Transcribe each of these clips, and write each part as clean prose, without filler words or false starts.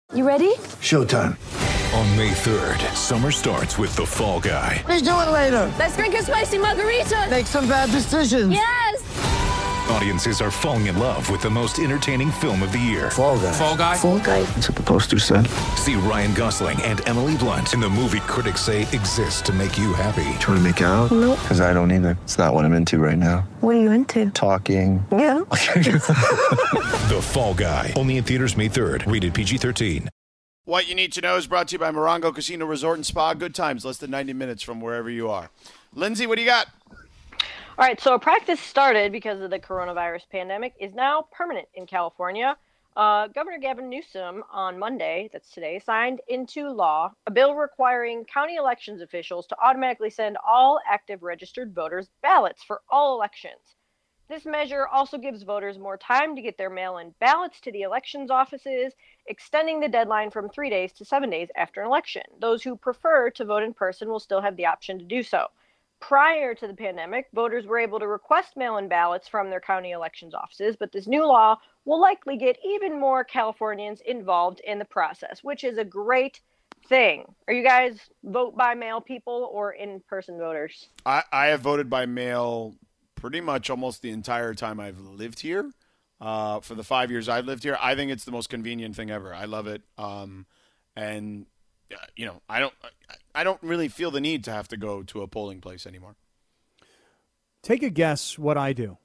You ready? Showtime. On May 3rd, summer starts with The Fall Guy. Let's do it later. Let's drink a spicy margarita. Make some bad decisions. Yes! Audiences are falling in love with the most entertaining film of the year. Fall Guy. Fall Guy? Fall guy. That's what the poster said. See Ryan Gosling and Emily Blunt in the movie critics say exists to make you happy. Trying to make it out? Nope. Because I don't either. It's not what I'm into right now. What are you into? Talking. Yeah. The Fall Guy. Only in theaters May 3rd. Rated PG-13. What you need to know is brought to you by Morongo Casino Resort and Spa. Good times, less than 90 minutes from wherever you are. Lindsay, what do you got? All right, so a practice started because of the coronavirus pandemic is now permanent in California. Governor Gavin Newsom on Monday, that's today, signed into law a bill requiring county elections officials to automatically send all active registered voters ballots for all elections. This measure also gives voters more time to get their mail-in ballots to the elections offices, extending the deadline from 3 days to 7 days after an election. Those who prefer to vote in person will still have the option to do so. Prior to the pandemic, voters were able to request mail-in ballots from their county elections offices, but this new law will likely get even more Californians involved in the process, which is a great thing. Are you guys vote by mail people or in-person voters? I have voted by mail pretty much almost the entire time I've lived here. For the 5 years I've lived here, I think it's the most convenient thing ever. I love it. And you know, I don't really feel the need to have to go to a polling place anymore. Take a guess what I do.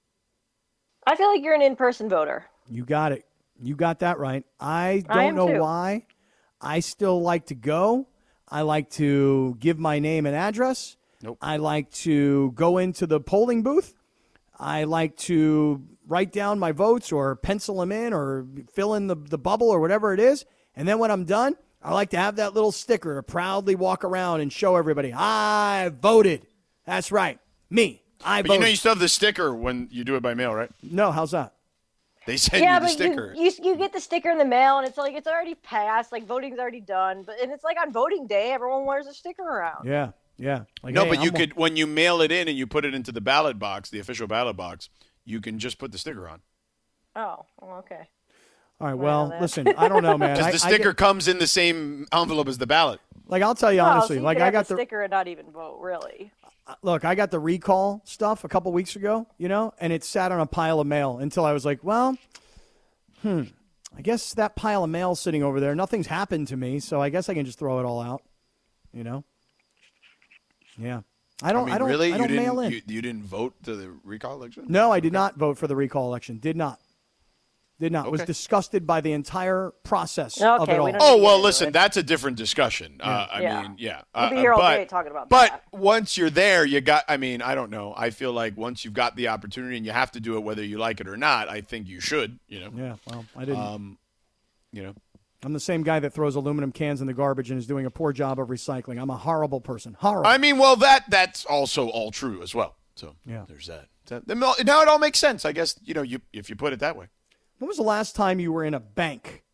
I feel like you're an in-person voter. You got it. You got that right. I don't know why. I still like to go. I like to give my name and address. Nope. I like to go into the polling booth. I like to write down my votes or pencil them in or fill in the bubble or whatever it is. And then when I'm done, I like to have that little sticker to proudly walk around and show everybody, I voted. That's right. Me. I But voted. you know you still have the sticker when you do it by mail, right? No, how's that? They send you the sticker. You get the sticker in the mail, and it's like it's already passed, like voting's already done. And it's like on voting day, everyone wears a sticker around. Yeah. Yeah. Like, No, hey, but you I'm could, when you mail it in and you put it into the ballot box, the official ballot box, you can just put the sticker on. Oh, okay. All right. Well, listen, I don't know, man. Because the sticker comes in the same envelope as the ballot. Like, I'll tell you honestly, so you like could I have got the sticker and not even vote, really. Look, I got the recall stuff a couple weeks ago, and it sat on a pile of mail until I was like, well, I guess that pile of mail sitting over there, nothing's happened to me, so I guess I can just throw it all out, Yeah. I don't really? I don't mail in. You didn't vote to the recall election? No, I did not vote for the recall election. Did not. Was disgusted by the entire process of it all. Oh, well, listen, that's a different discussion. I mean, We'll be here all day talking about but that. once you're there, I don't know. I feel like once you've got the opportunity and you have to do it whether you like it or not, I think you should, Yeah, well, I didn't. I'm the same guy that throws aluminum cans in the garbage and is doing a poor job of recycling. I'm a horrible person. Horrible. I mean, well, that's also all true as well. So there's that. Now it all makes sense, I guess, if you put it that way. When was the last time you were in a bank?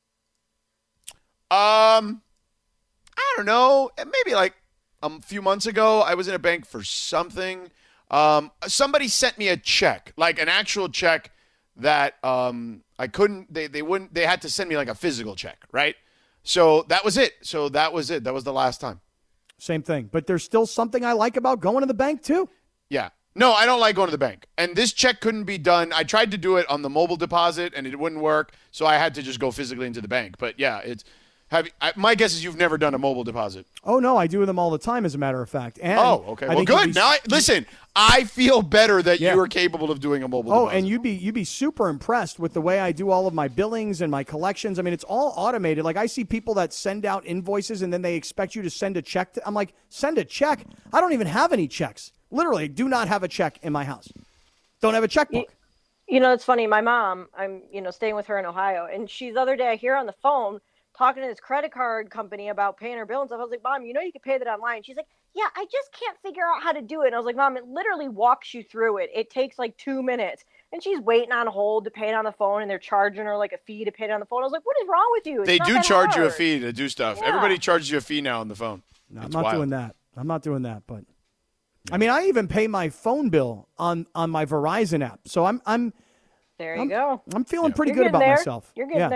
I don't know. Maybe like a few months ago, I was in a bank for something. Somebody sent me a check, like an actual check that I couldn't. They had to send me like a physical check, right? So that was it. That was the last time. Same thing. But there's still something I like about going to the bank too. Yeah. No, I don't like going to the bank. And this check couldn't be done. I tried to do it on the mobile deposit, and it wouldn't work, so I had to just go physically into the bank. But, yeah, my guess is you've never done a mobile deposit. Oh, no, I do them all the time, as a matter of fact. And okay. Well, good. Now, listen, I feel better that you are capable of doing a mobile deposit. Oh, and you'd be super impressed with the way I do all of my billings and my collections. I mean, it's all automated. Like, I see people that send out invoices, and then they expect you to send a check. I'm like, send a check? I don't even have any checks. Literally, do not have a check in my house. Don't have a checkbook. It's funny. My mom, I'm, staying with her in Ohio, and she's the other day I hear her on the phone talking to this credit card company about paying her bill and stuff. I was like, Mom, you can pay that online. She's like, yeah, I just can't figure out how to do it. And I was like, Mom, it literally walks you through it. It takes like 2 minutes. And she's waiting on hold to pay it on the phone, and they're charging her like a fee to pay it on the phone. I was like, what is wrong with you? They do charge you a fee to do stuff. Yeah. Everybody charges you a fee now on the phone. No, I'm not doing that, but I mean, I even pay my phone bill on my Verizon app. So I'm there you go. I'm feeling pretty good about myself. You're getting there.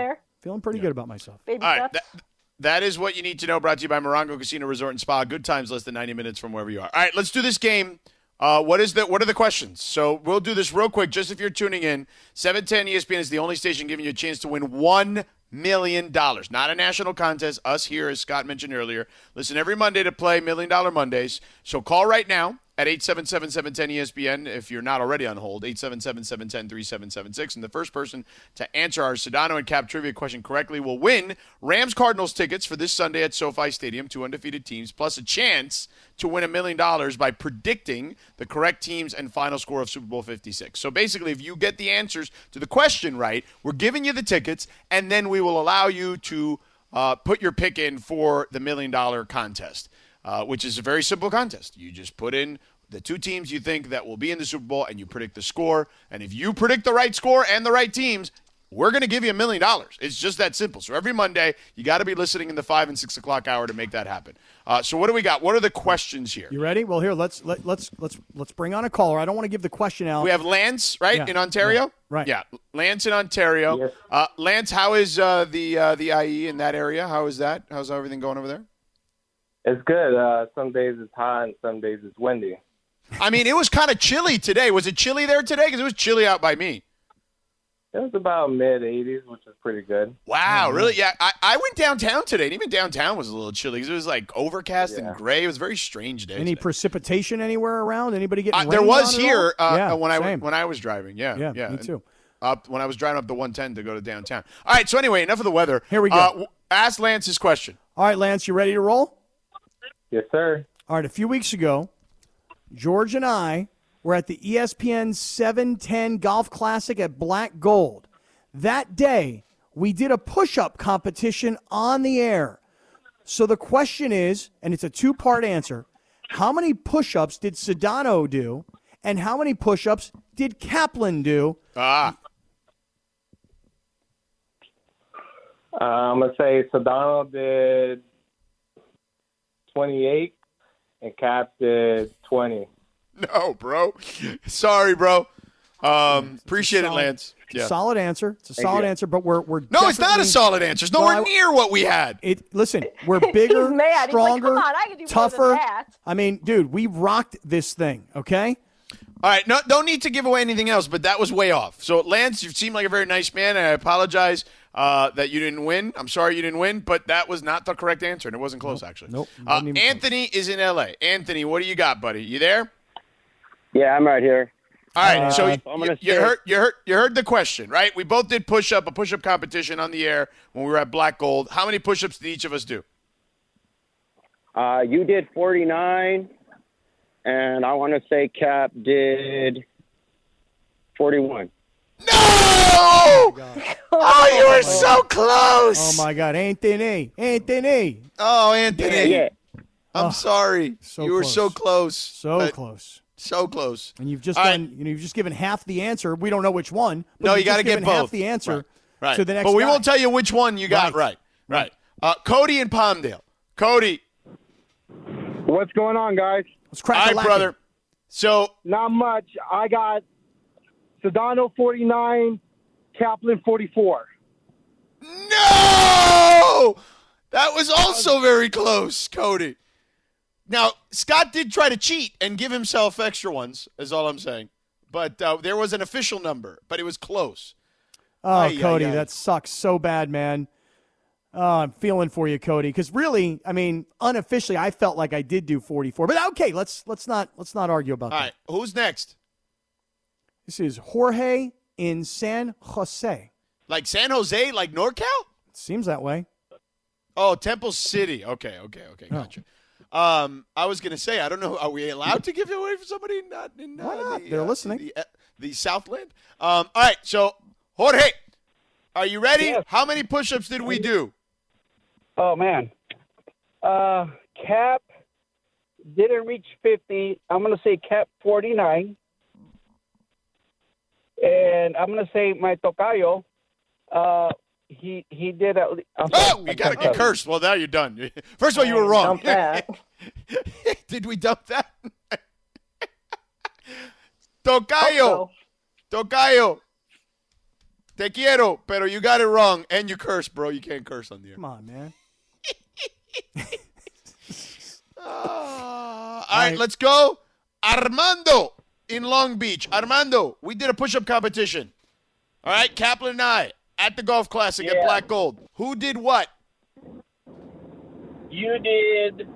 Feeling pretty good about myself. Baby All right. steps. That is what you need to know. Brought to you by Morongo Casino Resort and Spa. Good times, less than 90 minutes from wherever you are. All right, let's do this game. What are the questions? So we'll do this real quick, just if you're tuning in. 710 ESPN is the only station giving you a chance to win $1 million. Not a national contest. Us here, as Scott mentioned earlier. Listen every Monday to play $1 Million Mondays. So call right now at 877-710-ESPN if you're not already on hold, 877-710-3776. And the first person to answer our Sedano and Cap trivia question correctly will win Rams-Cardinals tickets for this Sunday at SoFi Stadium, 2 undefeated teams, plus a chance to win $1 million by predicting the correct teams and final score of Super Bowl 56. So basically, if you get the answers to the question right, we're giving you the tickets, and then we will allow you to put your pick in for the $1 million contest. Which is a very simple contest. You just put in the two teams you think that will be in the Super Bowl, and you predict the score. And if you predict the right score and the right teams, we're going to give you $1 million. It's just that simple. So every Monday, you got to be listening in the 5 and 6 o'clock hour to make that happen. So what do we got? What are the questions here? You ready? Well, here let's bring on a caller. I don't want to give the question out. We have Lance, right, in Ontario. Yeah, right. Yeah, Lance in Ontario. Yes. Lance, how is the IE in that area? How is that? How's everything going over there? It's good. Some days it's hot and some days it's windy. I mean, it was kind of chilly today. Was it chilly there today? Because it was chilly out by me. It was about mid-80s, which is pretty good. Wow, really? Yeah, I went downtown today, and even downtown was a little chilly because it was like overcast and gray. It was a very strange day. Any today. precipitation anywhere around? Anybody getting There rained was on at here all? when I was driving. Yeah, me too. When I was driving up the 110 to go to downtown. All right, so anyway, enough of the weather. Here we go. Ask Lance his question. All right, Lance, you ready to roll? Yes, sir. All right, a few weeks ago, George and I were at the ESPN 710 Golf Classic at Black Gold. That day, we did a push-up competition on the air. So the question is, and it's a two-part answer, how many push-ups did Sedano do, and how many push-ups did Kaplan do? I'm going to say Sedano did 28 and Cap did 20. No, bro. Sorry, bro. Appreciate it, Lance. Yeah. Solid answer. It's a solid answer, but we're No, it's not a solid answer. It's nowhere near what we had. Listen, we're bigger, He's mad. stronger, He's like, come on, I can do tougher. more than that. I mean, dude, we rocked this thing, okay? All right, no, don't need to give away anything else, but that was way off. So, Lance, you seem like a very nice man, and I apologize that you didn't win. I'm sorry you didn't win, but that was not the correct answer, and it wasn't close, actually. Nope. Anthony is in L.A. Anthony, what do you got, buddy? You there? Yeah, I'm right here. All right, so I'm you heard the question, right? We both did a push-up competition on the air when we were at Black Gold. How many push-ups did each of us do? You did 49, and I want to say Cap did 41. No! Oh, you were so close. Oh, my God. Anthony. Oh, Anthony. Yeah. I'm sorry. You were so close. So close. So close. And you've just you've just given half the answer. We don't know which one. But No, you got to get both. half the answer Right. to the next But we guy. won't tell you which one you got right. Cody in Palmdale. Cody. What's going on, guys? Let's crack All a right, lacking. brother. So Not much. I got Sedano 49, Kaplan 44. No! That was also very close, Cody. Now, Scott did try to cheat and give himself extra ones, is all I'm saying. But there was an official number, but it was close. Oh, Cody, that sucks so bad, man. Oh, I'm feeling for you, Cody. Because really, I mean, unofficially, I felt like I did do 44. But okay, let's not argue about All that. right, who's next? This is Jorge in San Jose. Like San Jose, like NorCal? Seems that way. Oh, Temple City. Okay, gotcha. I was gonna say, I don't know. Are we allowed to give it away for somebody not in? Why not? They're listening. The Southland. All right, so Jorge, are you ready? Yes. How many push-ups did we do? Oh, man. Cap didn't reach 50. I'm going to say Cap 49. And I'm going to say my tocayo, he did at least. You got to get cursed. Well, now you're done. First of all, you were wrong. Dump that. Did we dump that? Tocayo. Te quiero, pero you got it wrong. And you curse, bro. You can't curse on the air. Come on, man. All right, let's go. Armando in Long Beach. Armando, we did a push-up competition. All right, Kaplan and I at the Golf Classic at Black Gold. Who did what? You did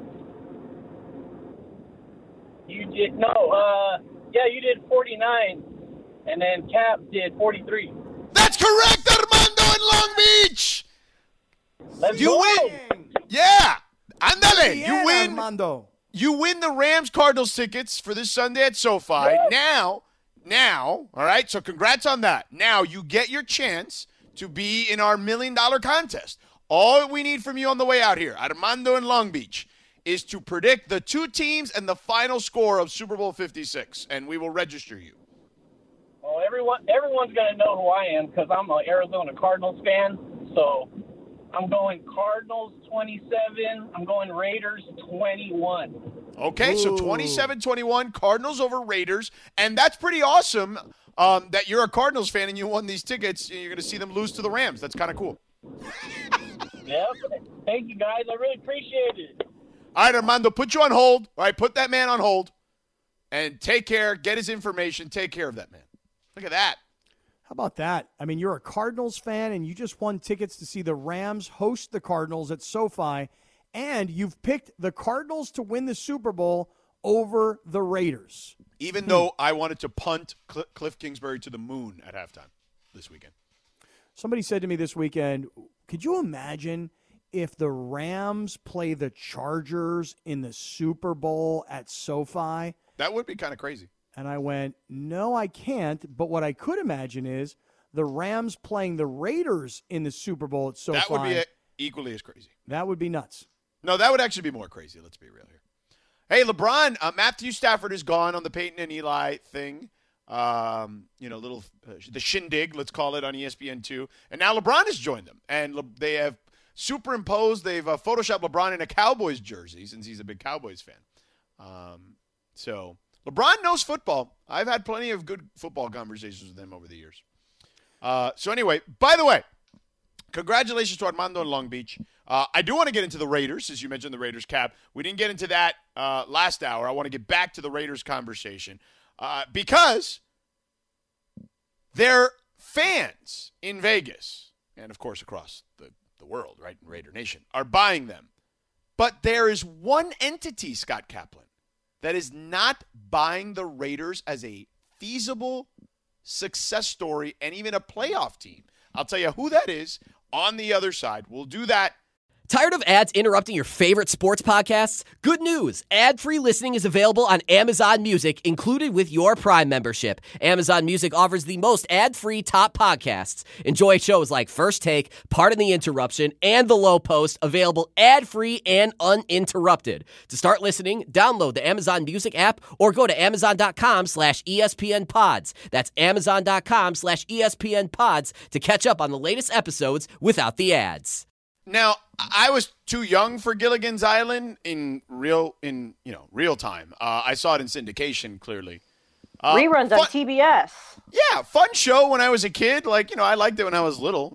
49, and then Cap did 43. That's correct, Armando in Long Beach. Let's You go. win. Yeah. Ándale. Bien, You win. Armando. You win the Rams-Cardinals tickets for this Sunday at SoFi. Now, all right, so congrats on that. Now you get your chance to be in our $1 million contest. All we need from you on the way out here, Armando in Long Beach, is to predict the two teams and the final score of Super Bowl 56, and we will register you. Well, everyone's going to know who I am because I'm an Arizona Cardinals fan. So I'm going Cardinals 27. I'm going Raiders 21. Okay, so 27-21, Cardinals over Raiders, and that's pretty awesome that you're a Cardinals fan and you won these tickets. You're going to see them lose to the Rams. That's kind of cool. Yep. Thank you, guys. I really appreciate it. All right, Armando, put you on hold. All right, put that man on hold. And take care. Get his information. Take care of that man. Look at that. How about that? I mean, you're a Cardinals fan, and you just won tickets to see the Rams host the Cardinals at SoFi, and you've picked the Cardinals to win the Super Bowl over the Raiders. Even though I wanted to punt Cliff Kingsbury to the moon at halftime this weekend. Somebody said to me this weekend, could you imagine if the Rams play the Chargers in the Super Bowl at SoFi? That would be kind of crazy. And I went, no, I can't. But what I could imagine is the Rams playing the Raiders in the Super Bowl at SoFi. That would be equally as crazy. That would be nuts. No, that would actually be more crazy. Let's be real here. Hey, LeBron, Matthew Stafford is gone on the Peyton and Eli thing. The shindig, let's call it, on ESPN2. And now LeBron has joined them. And they have superimposed, they've photoshopped LeBron in a Cowboys jersey since he's a big Cowboys fan. So LeBron knows football. I've had plenty of good football conversations with him over the years. So anyway, by the way, congratulations to Armando in Long Beach. I do want to get into the Raiders, as you mentioned the Raiders, Cap. We didn't get into that last hour. I want to get back to the Raiders conversation because their fans in Vegas, and of course across the world, right, in Raider Nation, are buying them. But there is one entity, Scott Kaplan, that is not buying the Raiders as a feasible success story and even a playoff team. I'll tell you who that is on the other side. We'll do that. Tired of ads interrupting your favorite sports podcasts? Good news. Ad-free listening is available on Amazon Music, included with your Prime membership. Amazon Music offers the most ad-free top podcasts. Enjoy shows like First Take, Pardon the Interruption, and The Low Post, available ad-free and uninterrupted. To start listening, download the Amazon Music app or go to Amazon.com/ESPN Pods. That's Amazon.com/ESPN Pods to catch up on the latest episodes without the ads. Now, I was too young for Gilligan's Island in real time. I saw it in syndication, clearly. Reruns on TBS. Yeah, fun show when I was a kid. I liked it when I was little,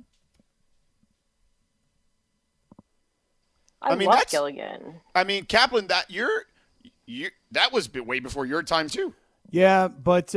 I love Gilligan. I mean, Kaplan, that was way before your time too. Yeah, but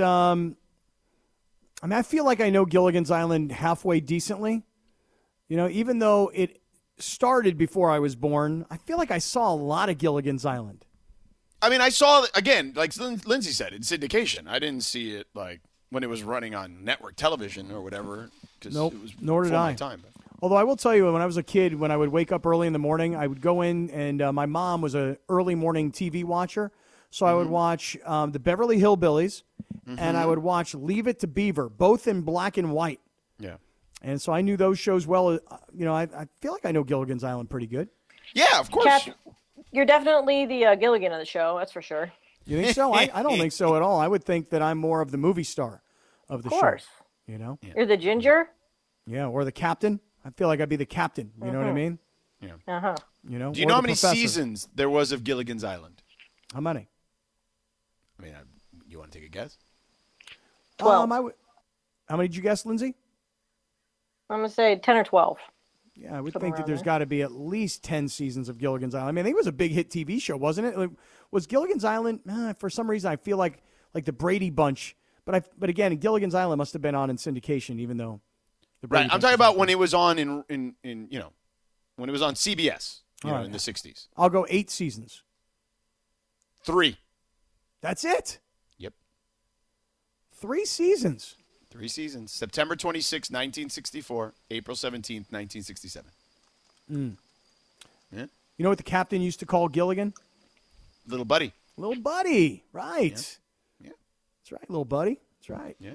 I feel like I know Gilligan's Island halfway decently. Even though it started before I was born, I feel like I saw a lot of Gilligan's Island. I mean, I saw it, again, like Lindsay said, in syndication. I didn't see it, when it was running on network television or whatever. Nope, it was nor did I. Time. Although I will tell you, when I was a kid, when I would wake up early in the morning, I would go in, and my mom was an early morning TV watcher. So I would watch the Beverly Hillbillies, and I would watch Leave It to Beaver, both in black and white. Yeah. And so I knew those shows well. I feel like I know Gilligan's Island pretty good. Yeah, of course. Cap, you're definitely the Gilligan of the show, that's for sure. You think so? I don't think so at all. I would think that I'm more of the movie star of the show. Of course. Yeah. You're the ginger? Yeah, or the captain. I feel like I'd be the captain. You know what I mean? Yeah. Uh-huh. Do you know how many seasons there was of Gilligan's Island? How many? I mean, you want to take a guess? 12. How many did you guess, Lindsay? I'm gonna say 10 or 12. Yeah, I would Something think that around there's there. got to be at least 10 seasons of Gilligan's Island. I mean, I think it was a big hit TV show, wasn't it? Like, was Gilligan's Island? For some reason, I feel like the Brady Bunch. But again, Gilligan's Island must have been on in syndication, even though the Brady Right. I'm Bunch talking was about on. when it was on in when it was on CBS, All right. in the 60s. I'll go 8 seasons. 3. That's it. Yep. 3 seasons. 3 seasons. September 26, 1964, April 17th, 1967. Yeah. You know what the captain used to call Gilligan? Little buddy. Little buddy. Right. Yeah. That's right, little buddy. That's right. Yeah.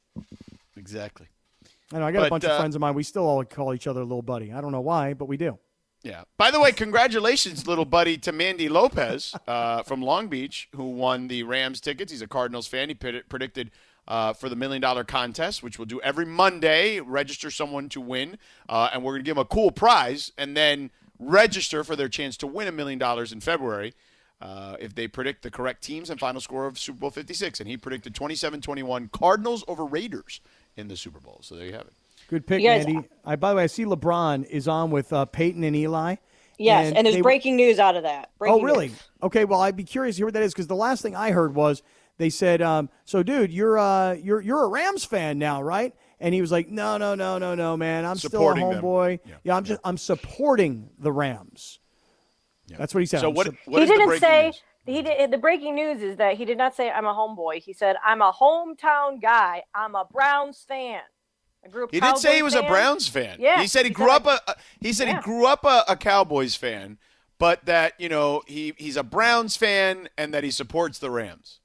Exactly. I know, I got a But, bunch of friends of mine. We still all call each other little buddy. I don't know why, but we do. Yeah. By the way, congratulations, little buddy, to Mandy Lopez from Long Beach, who won the Rams tickets. He's a Cardinals fan. He predicted for the $1 Million Contest, which we'll do every Monday. Register someone to win, and we're going to give them a cool prize, and then register for their chance to win $1 million in February if they predict the correct teams and final score of Super Bowl 56. And he predicted 27-21 Cardinals over Raiders in the Super Bowl. So there you have it. Good pick, You guys- Andy. By the way, I see LeBron is on with Peyton and Eli. Yes, and there's they- breaking news out of that. Breaking Oh, really? news. Okay, well, I'd be curious to hear what that is because the last thing I heard was they said, "So, dude, you're a Rams fan now, right?" And he was like, "No, man. I'm Supporting still a them. homeboy. Yeah. I'm supporting the Rams." Yeah. That's what he said. So I'm what sup- is He the didn't breaking say news? he did. The breaking news is that he did not say I'm a homeboy. He said I'm a hometown guy. I'm a Browns fan. I grew up. He did say he Cowboys was a fan. Browns fan. Yeah, He said he he grew said up he Yeah. grew up a Cowboys fan, but that, he's a Browns fan and that he supports the Rams.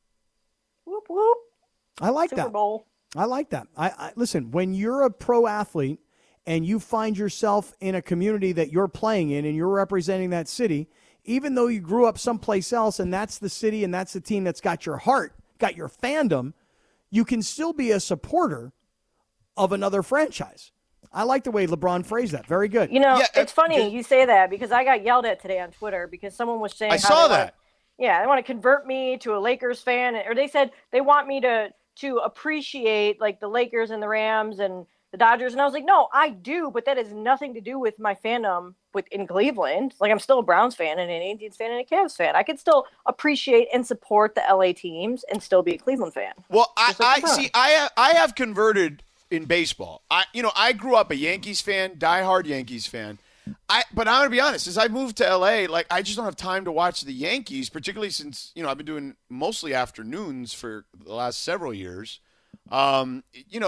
Whoop whoop. I like Super that. Bowl. I like that. I listen, when you're a pro athlete and you find yourself in a community that you're playing in and you're representing that city, even though you grew up someplace else and that's the city and that's the team that's got your heart, got your fandom, you can still be a supporter of another franchise. I like the way LeBron phrased that. Very good. You know, Yeah, it's funny did- you say that because I got yelled at today on Twitter because someone was saying I how saw they that. they want to convert me to a Lakers fan, or they said they want me to appreciate like the Lakers and the Rams and the Dodgers, and I was like, no, I do, but that has nothing to do with my fandom in Cleveland. Like, I'm still a Browns fan and an Indians fan and a Cavs fan. I could still appreciate and support the LA teams and still be a Cleveland fan. Well, Just like LeBron. see. I have converted in baseball. I grew up a Yankees fan, diehard Yankees fan. But I'm gonna be honest. As I moved to LA, like I just don't have time to watch the Yankees, particularly since I've been doing mostly afternoons for the last several years. I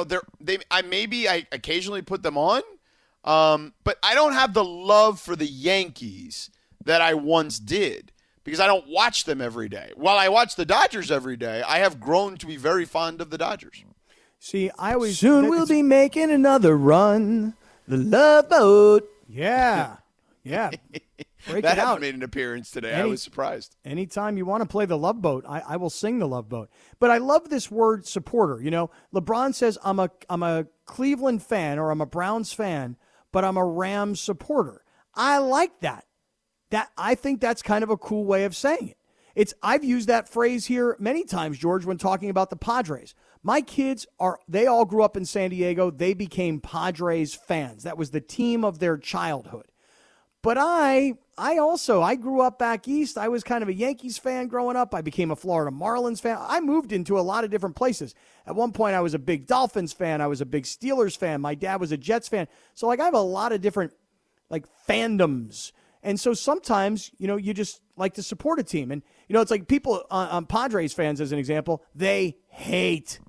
occasionally put them on, but I don't have the love for the Yankees that I once did because I don't watch them every day. While I watch the Dodgers every day, I have grown to be very fond of the Dodgers. See, I always soon we'll be making another run. The Love Boat. Yeah. Yeah. Break That it out. hasn't made an appearance today. I was surprised. Anytime you want to play the Love Boat, I will sing the Love Boat. But I love this word supporter. LeBron says I'm a Cleveland fan or I'm a Browns fan, but I'm a Rams supporter. I like that. I think that's kind of a cool way of saying it. I've used that phrase here many times, George, when talking about the Padres. My kids they all grew up in San Diego. They became Padres fans. That was the team of their childhood. But I grew up back east. I was kind of a Yankees fan growing up. I became a Florida Marlins fan. I moved into a lot of different places. At one point, I was a big Dolphins fan. I was a big Steelers fan. My dad was a Jets fan. So, I have a lot of different, fandoms. And so sometimes, you just like to support a team. And, it's like people on Padres fans, as an example, they hate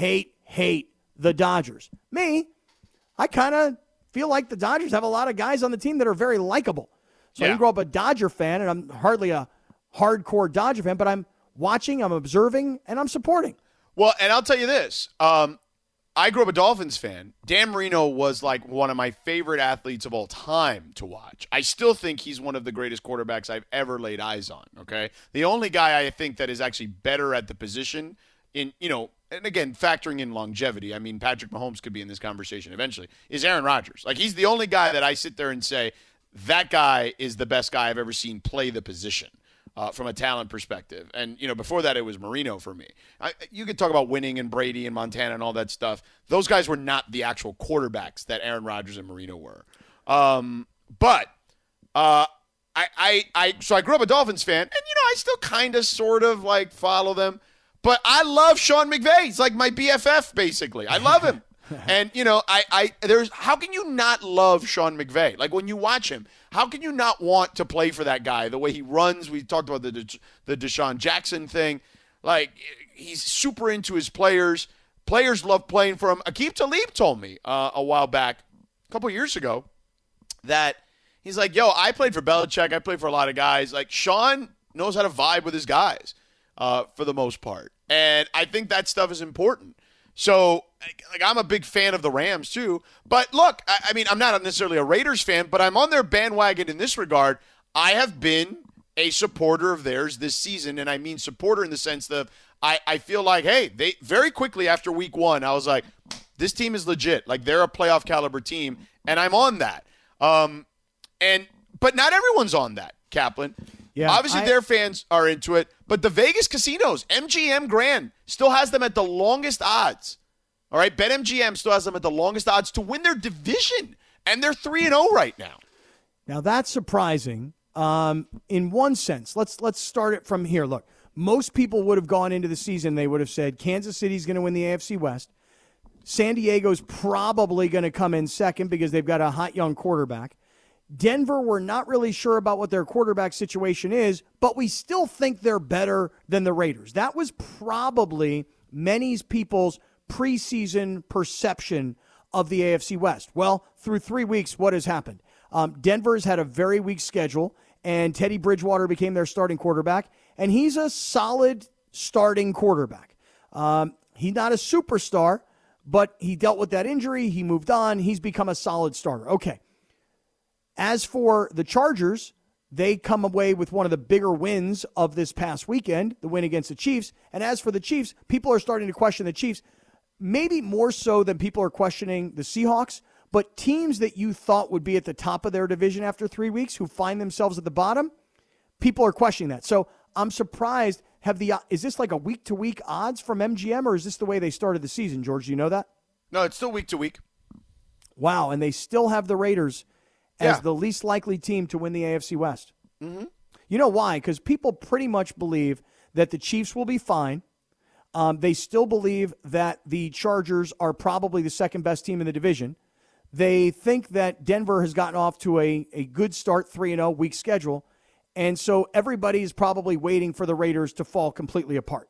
the Dodgers. Me, I kind of feel like the Dodgers have a lot of guys on the team that are very likable. So I Yeah. didn't grow up a Dodger fan, and I'm hardly a hardcore Dodger fan, but I'm watching, I'm observing, and I'm supporting. Well, and I'll tell you this. I grew up a Dolphins fan. Dan Marino was like one of my favorite athletes of all time to watch. I still think he's one of the greatest quarterbacks I've ever laid eyes on, okay? The only guy I think that is actually better at the position and again, factoring in longevity, I mean, Patrick Mahomes could be in this conversation eventually, is Aaron Rodgers. Like, he's the only guy that I sit there and say, that guy is the best guy I've ever seen play the position. from a talent perspective. And, before that, it was Marino for me. You could talk about winning and Brady and Montana and all that stuff. Those guys were not the actual quarterbacks that Aaron Rodgers and Marino were. So I grew up a Dolphins fan, and, I still kind of sort of like follow them. But I love Sean McVay. He's like my BFF, basically. I love him. And, how can you not love Sean McVay? Like, when you watch him, how can you not want to play for that guy? The way he runs, we talked about the Deshaun Jackson thing. Like, he's super into his players. Players love playing for him. Aqib Talib told me a while back, a couple years ago, that he's like, yo, I played for Belichick. I played for a lot of guys. Like, Sean knows how to vibe with his guys for the most part. And I think that stuff is important. So, like, I'm a big fan of the Rams, too. But, look, I mean, I'm not necessarily a Raiders fan, but I'm on their bandwagon in this regard. I have been a supporter of theirs this season, and I mean supporter in the sense that I feel like, hey, they very quickly after week 1, I was like, this team is legit. Like, they're a playoff caliber team, and I'm on that. But not everyone's on that, Kaplan. Yeah, obviously, their fans are into it, but the Vegas casinos, MGM Grand, still has them at the longest odds. All right, BetMGM still has them at the longest odds to win their division, and they're 3-0 right now. Now, that's surprising in one sense. Let's start it from here. Look, most people would have gone into the season, they would have said Kansas City's going to win the AFC West. San Diego's probably going to come in second because they've got a hot young quarterback. Denver, we're not really sure about what their quarterback situation is, but we still think they're better than the Raiders. That was probably many people's preseason perception of the AFC West. Well, through 3 weeks, what has happened? Denver's had a very weak schedule, and Teddy Bridgewater became their starting quarterback, and he's a solid starting quarterback. He's not a superstar, but he dealt with that injury. He moved on. He's become a solid starter. Okay. As for the Chargers, they come away with one of the bigger wins of this past weekend, the win against the Chiefs. And as for the Chiefs, people are starting to question the Chiefs, maybe more so than people are questioning the Seahawks. But teams that you thought would be at the top of their division after 3 weeks who find themselves at the bottom, people are questioning that. So I'm surprised. Is this like a week-to-week odds from MGM, or is this the way they started the season, George? Do you know that? No, it's still week-to-week. Wow, and they still have the Raiders as the least likely team to win the AFC West. Mm-hmm. You know why? Because people pretty much believe that the Chiefs will be fine. They still believe that the Chargers are probably the second best team in the division. They think that Denver has gotten off to a good start, 3-0, weak schedule. And so everybody is probably waiting for the Raiders to fall completely apart.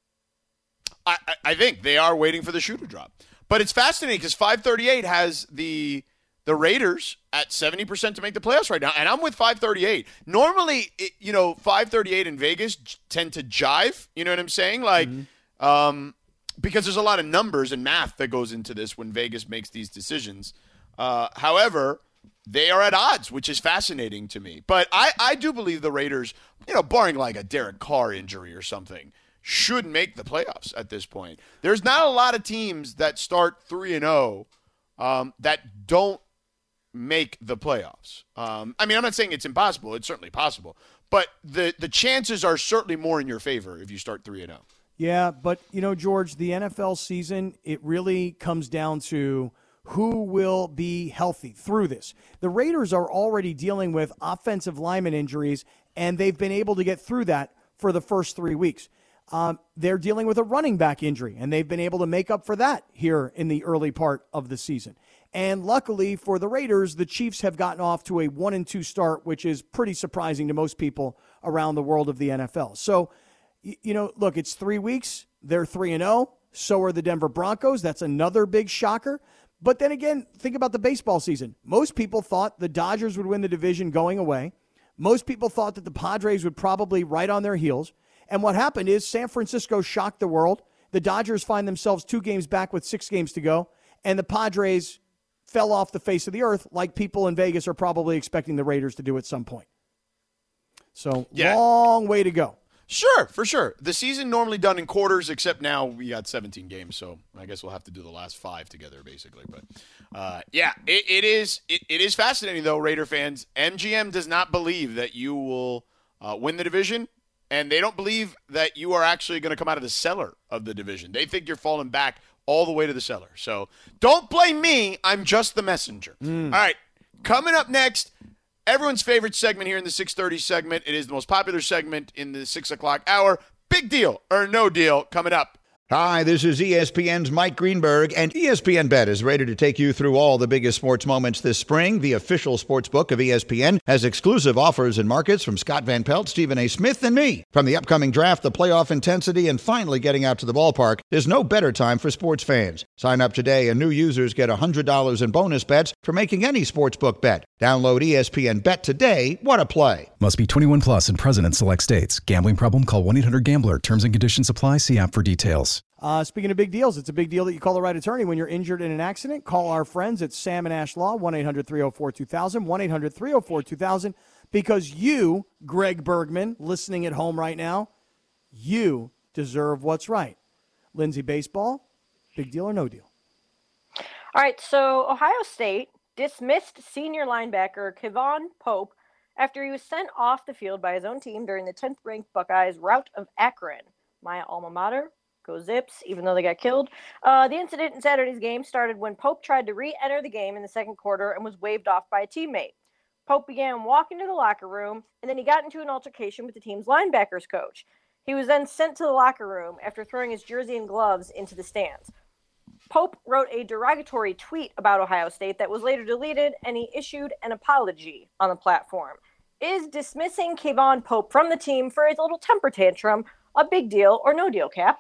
I think they are waiting for the shoe to drop. But it's fascinating because 538 has the Raiders at 70% to make the playoffs right now, and I'm with 538. Normally, 538 in Vegas tend to jive. You know what I'm saying? Like, because there's a lot of numbers and math that goes into this when Vegas makes these decisions. However, they are at odds, which is fascinating to me. But I do believe the Raiders, barring like a Derek Carr injury or something, should make the playoffs at this point. There's not a lot of teams that start 3-0 that don't make the playoffs. I'm not saying it's impossible. It's certainly possible. But the chances are certainly more in your favor if you start 3-0. Yeah, but, George, the NFL season, it really comes down to who will be healthy through this. The Raiders are already dealing with offensive lineman injuries, and they've been able to get through that for the first 3 weeks. They're dealing with a running back injury, and they've been able to make up for that here in the early part of the season. And luckily for the Raiders, the Chiefs have gotten off to a 1-2 start, which is pretty surprising to most people around the world of the NFL. So, look, it's 3 weeks. They're 3-0. So are the Denver Broncos. That's another big shocker. But then again, think about the baseball season. Most people thought the Dodgers would win the division going away. Most people thought that the Padres would probably right on their heels. And what happened is San Francisco shocked the world. The Dodgers find themselves 2 games back with 6 games to go. And the Padres fell off the face of the earth like people in Vegas are probably expecting the Raiders to do at some point. So, long way to go. Sure, for sure. The season normally done in quarters, except now we got 17 games, so I guess we'll have to do the last 5 together, basically. But, it is fascinating, though, Raider fans. MGM does not believe that you will win the division, and they don't believe that you are actually going to come out of the cellar of the division. They think you're falling back all the way to the cellar. So don't blame me. I'm just the messenger. All right, coming up next, everyone's favorite segment here in the 6:30 segment. It is the most popular segment in the 6 o'clock hour. Big deal or no deal coming up. Hi, this is ESPN's Mike Greenberg, and ESPN Bet is ready to take you through all the biggest sports moments this spring. The official sports book of ESPN has exclusive offers and markets from Scott Van Pelt, Stephen A. Smith, and me. From the upcoming draft, the playoff intensity, and finally getting out to the ballpark, there's no better time for sports fans. Sign up today, and new users get $100 in bonus bets for making any sportsbook bet. Download ESPN Bet today. What a play. Must be 21 plus and present in select states. Gambling problem? Call 1-800-GAMBLER. Terms and conditions apply. See app for details. Speaking of big deals, it's a big deal that you call the right attorney when you're injured in an accident. Call our friends at Sam and Ash Law, 1-800-304-2000, 1-800-304-2000, because you, Greg Bergman, listening at home right now, you deserve what's right. Lindsay, baseball, big deal or no deal? All right, so Ohio State dismissed senior linebacker Kevon Pope after he was sent off the field by his own team during the 10th-ranked Buckeyes rout of Akron. My alma mater. Go Zips, even though they got killed. The incident in Saturday's game started when Pope tried to re-enter the game in the second quarter and was waved off by a teammate. Pope began walking to the locker room, and then he got into an altercation with the team's linebackers coach. He was then sent to the locker room after throwing his jersey and gloves into the stands. Pope wrote a derogatory tweet about Ohio State that was later deleted, and he issued an apology on the platform. Is dismissing Kevon Pope from the team for his little temper tantrum a big deal or no deal, Cap?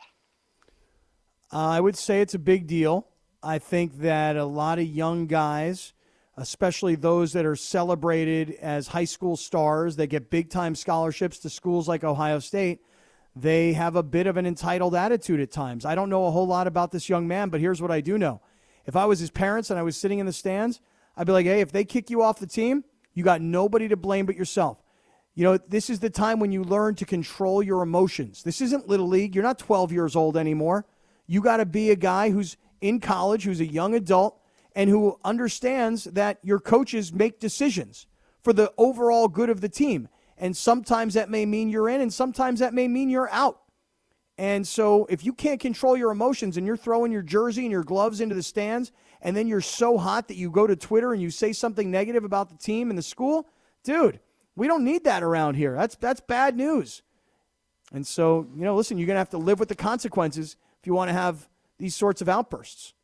I would say it's a big deal. I think that a lot of young guys, especially those that are celebrated as high school stars, that get big-time scholarships to schools like Ohio State, they have a bit of an entitled attitude at times. I don't know a whole lot about this young man, but here's what I do know. If I was his parents and I was sitting in the stands, I'd be like, hey, if they kick you off the team, you got nobody to blame but yourself. You know, this is the time when you learn to control your emotions. This isn't Little League. You're not 12 years old anymore. You got to be a guy who's in college, who's a young adult, and who understands that your coaches make decisions for the overall good of the team. And sometimes that may mean you're in, and sometimes that may mean you're out. And so if you can't control your emotions and you're throwing your jersey and your gloves into the stands, and then you're so hot that you go to Twitter and you say something negative about the team and the school, dude, we don't need that around here. That's bad news. And so, you know, listen, you're going to have to live with the consequences if you want to have these sorts of outbursts.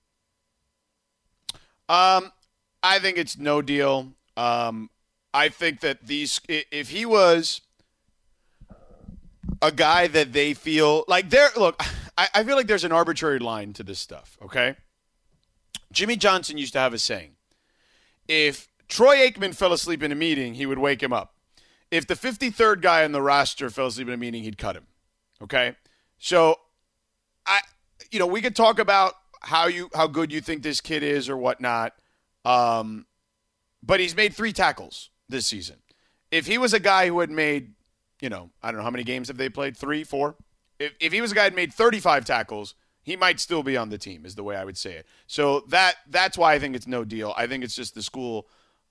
I think it's no deal. I think that if he was a guy that they feel like I feel like there's an arbitrary line to this stuff, okay? Jimmy Johnson used to have a saying. If Troy Aikman fell asleep in a meeting, he would wake him up. If the 53rd guy on the roster fell asleep in a meeting, he'd cut him, okay? So, we could talk about how good you think this kid is or whatnot, but he's made 3 tackles this season. If he was a guy who had made, I don't know, how many games have they played? 3, 4? If he was a guy who had made 35 tackles, he might still be on the team, is the way I would say it. So that's why I think it's no deal. I think it's just the school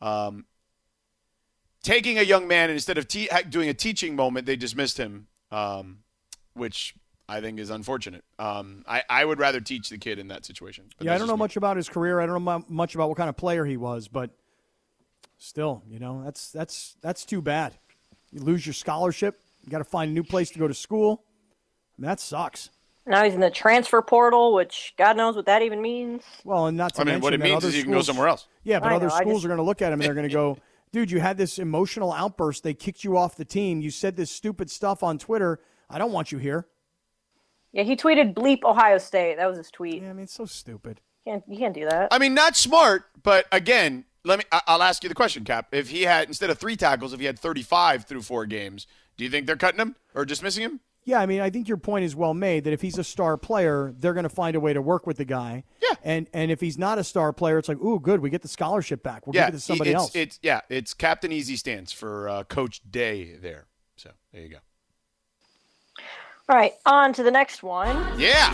taking a young man, and instead of doing a teaching moment, they dismissed him, which I think is unfortunate. I would rather teach the kid in that situation. Yeah, I don't know much about his career. I don't know much about what kind of player he was, but still, that's too bad. You lose your scholarship. You got to find a new place to go to school. I mean, that sucks. Now he's in the transfer portal, which God knows what that even means. Well, and not to mention what it means is you can go somewhere else. Yeah, but other schools are going to look at him and they're going to go, dude, you had this emotional outburst. They kicked you off the team. You said this stupid stuff on Twitter. I don't want you here. Yeah, he tweeted bleep Ohio State. That was his tweet. Yeah, I mean, it's so stupid. You can't do that. I mean, not smart, but again, I'll ask you the question, Cap. If he had, instead of 3 tackles, if he had 35 through 4 games, do you think they're cutting him or dismissing him? Yeah, I mean, I think your point is well made that if he's a star player, they're going to find a way to work with the guy. Yeah. And if he's not a star player, it's like, ooh, good, we get the scholarship back. We'll give it to somebody else. It's Captain Easy Stance for Coach Day there. So there you go. All right, on to the next one. Yeah.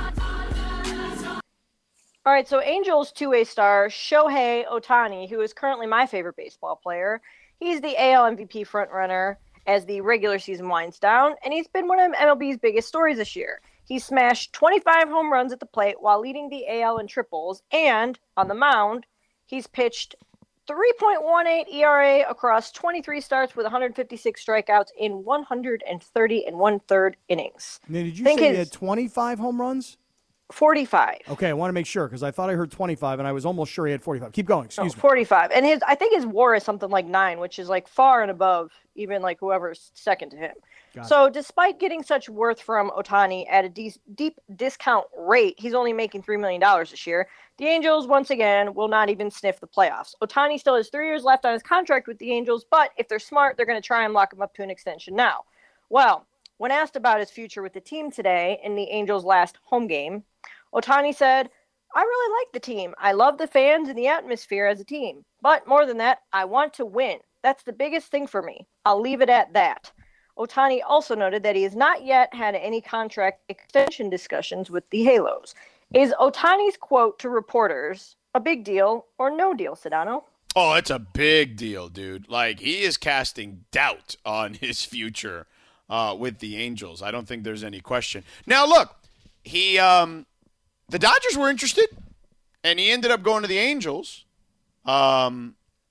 All right, so Angels two-way star Shohei Ohtani, who is currently my favorite baseball player, he's the AL MVP frontrunner, as the regular season winds down, and he's been one of MLB's biggest stories this year. He smashed 25 home runs at the plate while leading the AL in triples, and on the mound, he's pitched 3.18 ERA across 23 starts with 156 strikeouts in 130 1/3 innings. Now, did you say he had 25 home runs? 45. Okay, I want to make sure because I thought I heard 25, and I was almost sure he had 45. Keep going. Excuse me. 45. And I think his WAR is something like 9, which is like far and above even like whoever's second to him. So despite getting such worth from Ohtani at a deep discount rate, he's only making $3 million this year. The Angels, once again, will not even sniff the playoffs. Ohtani still has 3 years left on his contract with the Angels, but if they're smart, they're going to try and lock him up to an extension now. Well, when asked about his future with the team today in the Angels' last home game, Ohtani said, "I really like the team. I love the fans and the atmosphere as a team. But more than that, I want to win. That's the biggest thing for me. I'll leave it at that." Ohtani also noted that he has not yet had any contract extension discussions with the Halos. Is Ohtani's quote to reporters a big deal or no deal, Sedano? Oh, it's a big deal, dude. Like, he is casting doubt on his future with the Angels. I don't think there's any question. Now, look, the Dodgers were interested, and he ended up going to the Angels. And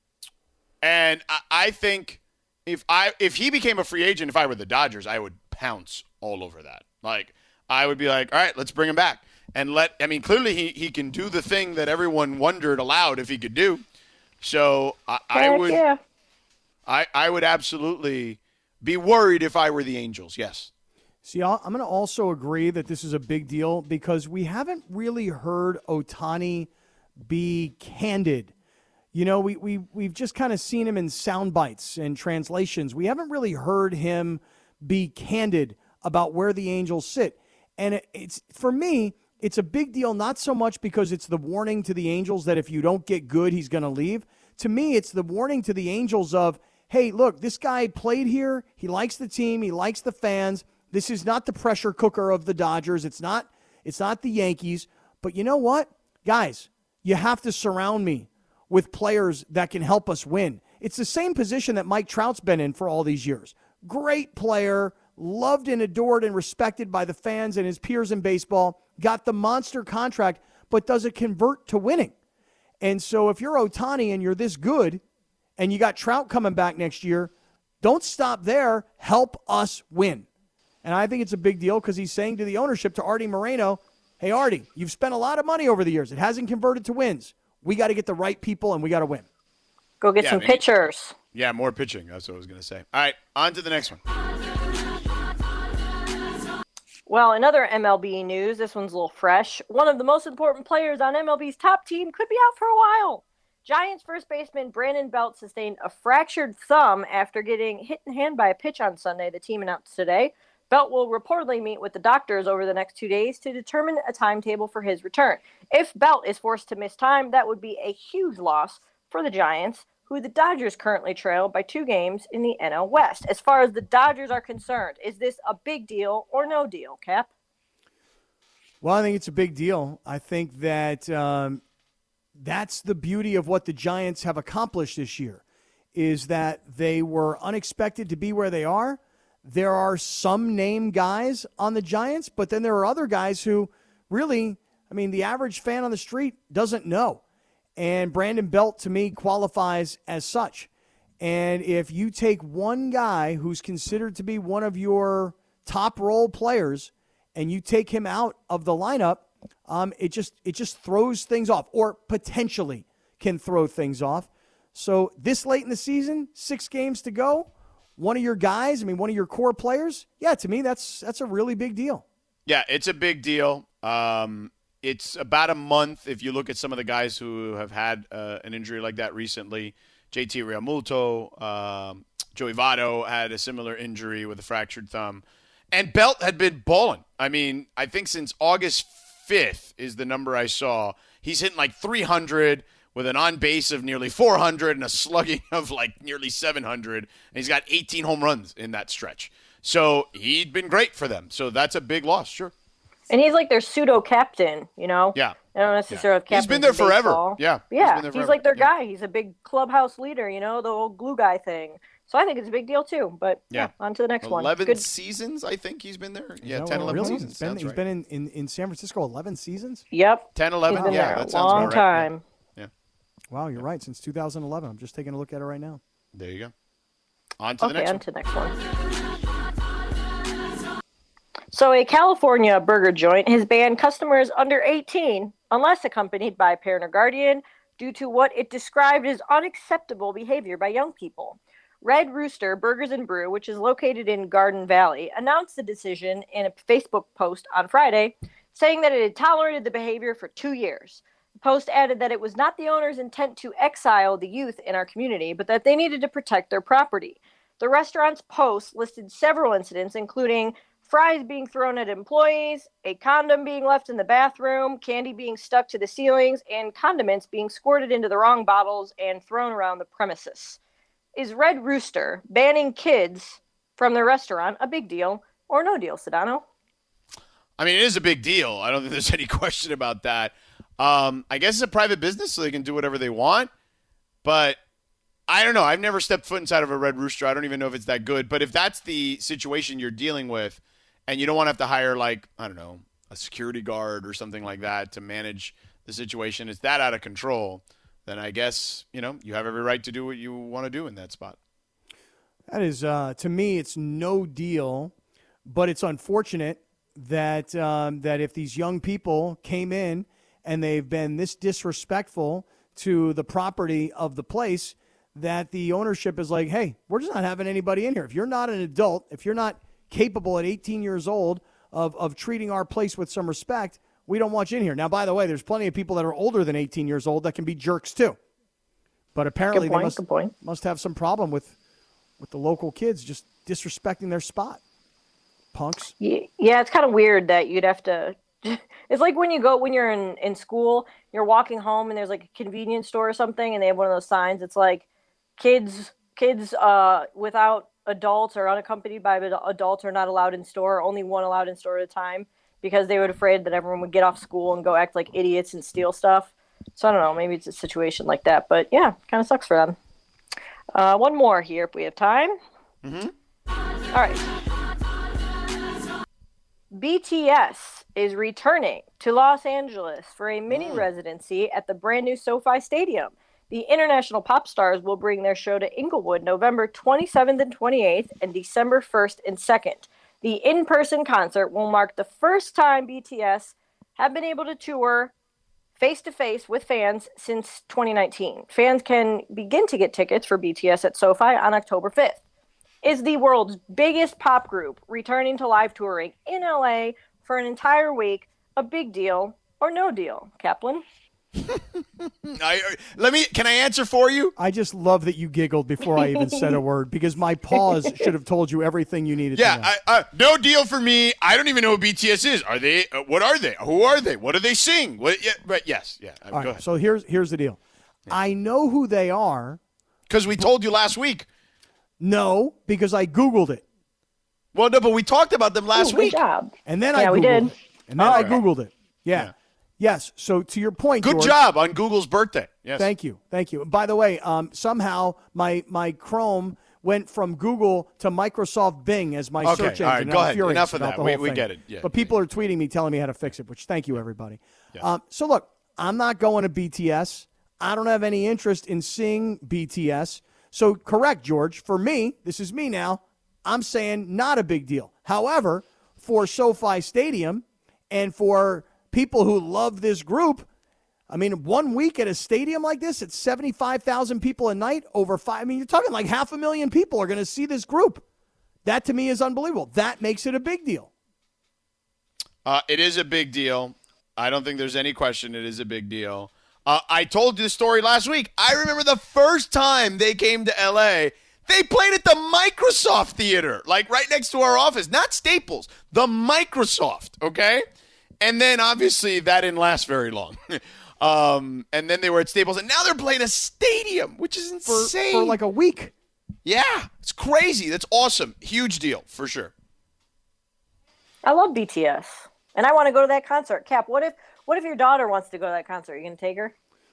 I think if he became a free agent, if I were the Dodgers, I would pounce all over that. Like, I would be like, all right, let's bring him back. And clearly he can do the thing that everyone wondered aloud if he could do. So I would absolutely be worried if I were the Angels, yes. See, I'm going to also agree that this is a big deal because we haven't really heard Ohtani be candid. You know, we've just kind of seen him in sound bites and translations. We haven't really heard him be candid about where the Angels sit. And it's for me, it's a big deal, not so much because it's the warning to the Angels that if you don't get good, he's going to leave. To me, it's the warning to the Angels of, hey, look, this guy played here. He likes the team. He likes the fans. This is not the pressure cooker of the Dodgers. It's not the Yankees. But you know what? Guys, you have to surround me with players that can help us win. It's the same position that Mike Trout's been in for all these years. Great player, loved and adored and respected by the fans and his peers in baseball, got the monster contract, but does it convert to winning? And so if you're Ohtani and you're this good and you got Trout coming back next year, don't stop there. Help us win. And I think it's a big deal because he's saying to the ownership, to Artie Moreno, hey, Artie, you've spent a lot of money over the years. It hasn't converted to wins. We got to get the right people, and we got to win. Go get some pitchers. Yeah, more pitching. That's what I was going to say. All right, on to the next one. Well, in other MLB news, this one's a little fresh. One of the most important players on MLB's top team could be out for a while. Giants first baseman Brandon Belt sustained a fractured thumb after getting hit in the hand by a pitch on Sunday, the team announced today. Belt will reportedly meet with the doctors over the next 2 days to determine a timetable for his return. If Belt is forced to miss time, that would be a huge loss for the Giants, who the Dodgers currently trail by 2 games in the NL West. As far as the Dodgers are concerned, is this a big deal or no deal, Cap? Well, I think it's a big deal. I think that that's the beauty of what the Giants have accomplished this year, is that they were unexpected to be where they are. There are some name guys on the Giants, but then there are other guys who really, the average fan on the street doesn't know. And Brandon Belt, to me, qualifies as such. And if you take one guy who's considered to be one of your top role players and you take him out of the lineup, it just throws things off, or potentially can throw things off. So this late in the season, 6 games to go, one of your guys, one of your core players, yeah, to me, that's a really big deal. Yeah, it's a big deal. It's about a month if you look at some of the guys who have had an injury like that recently. JT Realmuto, Joey Votto had a similar injury with a fractured thumb. And Belt had been balling. I think since August 5th is the number I saw. He's hitting like 300 with an on-base of nearly 400 and a slugging of like nearly 700. And he's got 18 home runs in that stretch. So he'd been great for them. So that's a big loss, sure. And he's like their pseudo captain, you know? Yeah. I don't necessarily have captains. He's been there in forever. baseball. Yeah. Yeah. He's been there He's forever. like their guy. He's a big clubhouse leader, you know, the old glue guy thing. So I think it's a big deal too. But yeah, on to the next 11 one. seasons, I think he's been there. Yeah, No, 10, 11 really? seasons. He's been in San Francisco 11 seasons? Yep. 10, 11. He's been Yeah, there that a sounds long about right. time. Yeah. Wow, you're right. Since 2011. I'm just taking a look at it right now. There you go. On to the next on one. to the next one. So a California burger joint has banned customers under 18 unless accompanied by a parent or guardian due to what it described as unacceptable behavior by young people. Red Rooster Burgers and Brew, which is located in Garden Valley, announced the decision in a Facebook post on Friday, saying that it had tolerated the behavior for 2 years. The post added that it was not the owner's intent to exile the youth in our community, but that they needed to protect their property. The restaurant's post listed several incidents, including fries being thrown at employees, a condom being left in the bathroom, candy being stuck to the ceilings, and condiments being squirted into the wrong bottles and thrown around the premises. Is Red Rooster banning kids from their restaurant a big deal or no deal, Sedano? I mean, it is a big deal. I don't think there's any question about that. I guess it's a private business, so they can do whatever they want. But I don't know. I've never stepped foot inside of a Red Rooster. I don't even know if it's that good. But if that's the situation you're dealing with, and you don't want to have to hire, like, I don't know, a security guard or something like that to manage the situation, it's that out of control, then I guess, you know, you have every right to do what you want to do in that spot. That is, to me, it's no deal, but it's unfortunate that that if these young people came in and they've been this disrespectful to the property of the place, that the ownership is like, hey, we're just not having anybody in here. If you're not an adult, if you're not capable at 18 years old of treating our place with some respect, we don't want you in here. Now, by the way, there's plenty of people that are older than 18 years old that can be jerks too. But apparently they must have some problem with the local kids just disrespecting their spot. Punks. Yeah, it's kind of weird that you'd have to. It's like when you're in school, you're walking home and there's like a convenience store or something, and they have one of those signs. It's like kids without adults or unaccompanied by adults are not allowed in store. Only one allowed in store at a time, because they were afraid that everyone would get off school and go act like idiots and steal stuff. So I don't know. Maybe it's a situation like that, but yeah, kind of sucks for them. One more here if we have time. Mm-hmm. All right. BTS is returning to Los Angeles for a mini residency at the brand new SoFi Stadium. The international pop stars will bring their show to Inglewood November 27th and 28th and December 1st and 2nd. The in-person concert will mark the first time BTS have been able to tour face-to-face with fans since 2019. Fans can begin to get tickets for BTS at SoFi on October 5th. Is the world's biggest pop group returning to live touring in LA for an entire week a big deal or no deal, Kaplan? Can I answer for you? I just love that you giggled before I even said a word, because my pause should have told you everything you needed to know. Yeah, no deal for me. I don't even know what BTS is. Are they? What are they? Who are they? What do they sing? What? Yeah, but yes, yeah. All Go right, ahead. so here's the deal. Yeah. I know who they are. Because we told you last week. No, because I Googled it. Well, no, but we talked about them last week. Good job. And then I Googled we did. it. And then I Googled it. Yeah. Yes. So to your point, good George, job on Google's birthday. Yes. Thank you. By the way, somehow my Chrome went from Google to Microsoft Bing as my search engine. All right, go ahead. Enough of that. We thing. get it. Yeah. But people are tweeting me telling me how to fix it, which thank you, everybody. Yes. So look, I'm not going to BTS. I don't have any interest in seeing BTS. So correct, George. For me, this is me now. I'm saying not a big deal. However, for SoFi Stadium and for people who love this group, I mean, 1 week at a stadium like this, it's 75,000 people a night, over five. I mean, you're talking like 500,000 people are going to see this group. That to me is unbelievable. That makes it a big deal. It is a big deal. I don't think there's any question it is a big deal. I told you the story last week. I remember the first time they came to L.A., they played at the Microsoft Theater, like right next to our office. Not Staples, the Microsoft, okay? And then, obviously, that didn't last very long. And then they were at Staples, and now they're playing a stadium, which is insane. For like a week. Yeah, it's crazy. That's awesome. Huge deal, for sure. I love BTS. And I want to go to that concert. Cap, what if your daughter wants to go to that concert? Are you going to take her?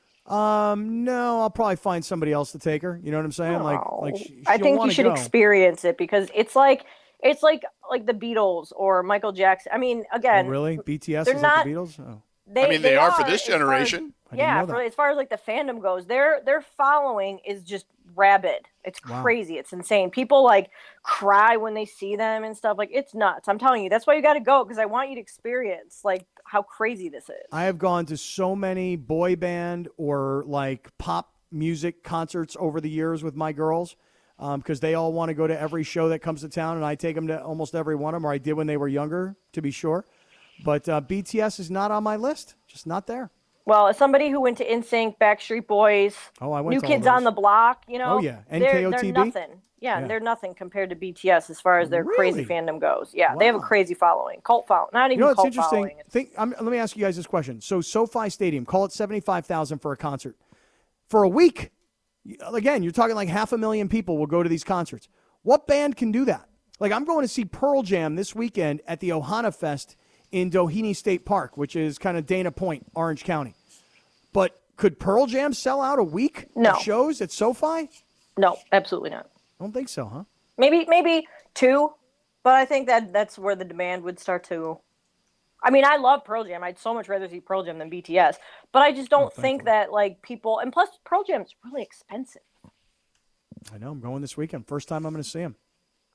No, I'll probably find somebody else to take her. You know what I'm saying? I think you should experience it because it's like the Beatles or Michael Jackson. I mean, again, really, BTS they're is not, like the Beatles. Oh. They are for this generation. As far as like the fandom goes, their following is just rabid. It's crazy. It's insane. People like cry when they see them and stuff. Like, it's nuts. I'm telling you, that's why you got to go, because I want you to experience like how crazy this is. I have gone to so many boy band or like pop music concerts over the years with my girls, because they all want to go to every show that comes to town, and I take them to almost every one of them, or I did when they were younger, to be sure. But BTS is not on my list. Just not there. Well, as somebody who went to NSYNC, Backstreet Boys, I went New to Kids on the Block, you know. Oh, yeah. They're NKOTB? nothing. Yeah, they're nothing compared to BTS as far as their crazy fandom goes. Yeah, they have a crazy following, cult following. Not even what's cult interesting? following. Let me ask you guys this question. So SoFi Stadium, call it 75,000 for a concert. For a week, again, you're talking like 500,000 people will go to these concerts. What band can do that? Like, I'm going to see Pearl Jam this weekend at the Ohana Fest in Doheny State Park, which is kind of Dana Point, Orange County. But could Pearl Jam sell out a week of shows at SoFi? No, absolutely not. I don't think so, huh? Maybe 2, but I think that's where the demand would start to. I mean, I love Pearl Jam. I'd so much rather see Pearl Jam than BTS, but I just don't think that like people. And plus, Pearl Jam is really expensive. I know. I'm going this weekend. First time I'm going to see them.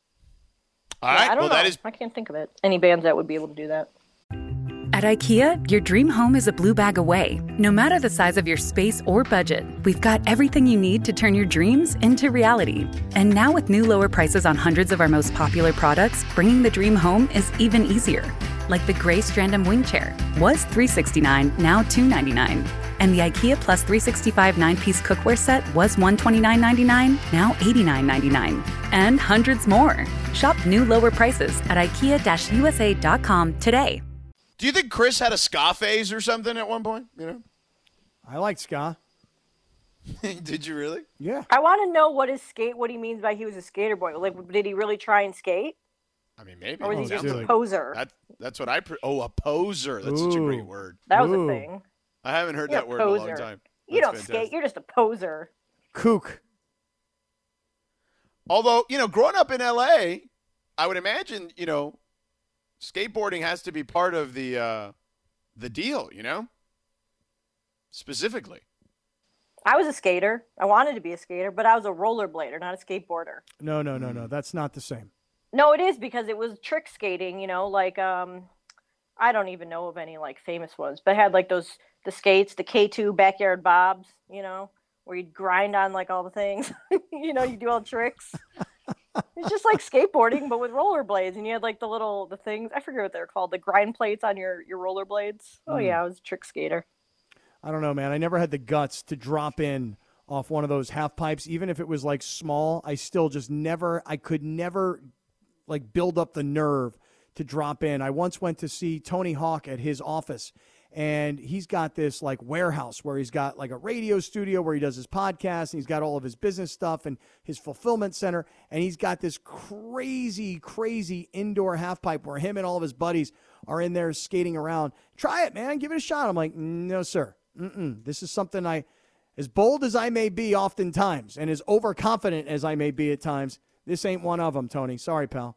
All right. I don't know. That is. I can't think of any bands that would be able to do that. At IKEA, your dream home is a blue bag away. No matter the size of your space or budget, we've got everything you need to turn your dreams into reality. And now with new lower prices on hundreds of our most popular products, bringing the dream home is even easier. Like the gray Strandom wing chair was $369, now $299. And the IKEA Plus 365 9-piece cookware set was $129.99, now $89.99. And hundreds more. Shop new lower prices at IKEA-USA.com today. Do you think Chris had a ska phase or something at one point? You know, I like ska. Did you really? Yeah. I want to know what he means by he was a skater boy. Like, did he really try and skate? I mean, maybe. Or was he just a poser? That's what a poser. That's such a great word. That was a thing. I haven't heard that word in a long time. You don't skate. You're just a poser. Kook. Although, growing up in L.A., I would imagine, skateboarding has to be part of the deal, specifically. I was a skater. I wanted to be a skater, but I was a rollerblader, not a skateboarder. No. That's not the same. No, it is, because it was trick skating, like I don't even know of any like famous ones, but I had like the skates, the K2 backyard bobs, where you'd grind on like all the things, you do all the tricks. It's just like skateboarding, but with rollerblades, and you had like the things, I forget what they're called, the grind plates on your rollerblades. Oh yeah, I was a trick skater. I don't know, man. I never had the guts to drop in off one of those half pipes, even if it was like small. I still just could never like build up the nerve to drop in. I once went to see Tony Hawk at his office, and he's got this like warehouse where he's got like a radio studio where he does his podcast, and he's got all of his business stuff and his fulfillment center, and he's got this crazy indoor half pipe where him and all of his buddies are in there skating around. Try it, man. Give it a shot. I'm like, no, sir. This is something as bold as I may be oftentimes and as overconfident as I may be at times, this ain't one of them, Tony. Sorry, pal.